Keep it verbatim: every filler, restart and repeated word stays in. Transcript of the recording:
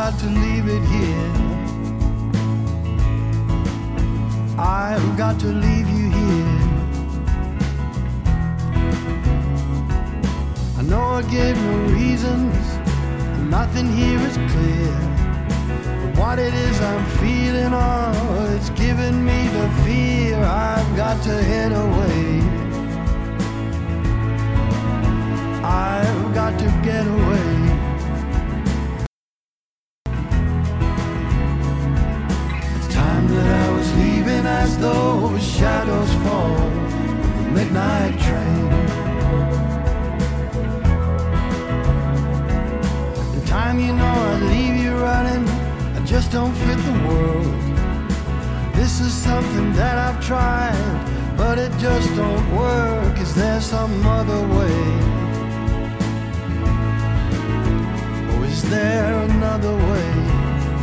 got to leave it here. I've got to leave you here. I know I gave no reasons, and nothing here is clear. But what it is I'm feeling, oh, it's giving me the fear. I've got to head away. I've got to get away. It's time that I was leaving, as those shadows fall on the midnight train. In time, you know, I'd leave you running. I just don't fit the world. This is something that I've tried, but it just don't work. Is there some other way? Is there another way?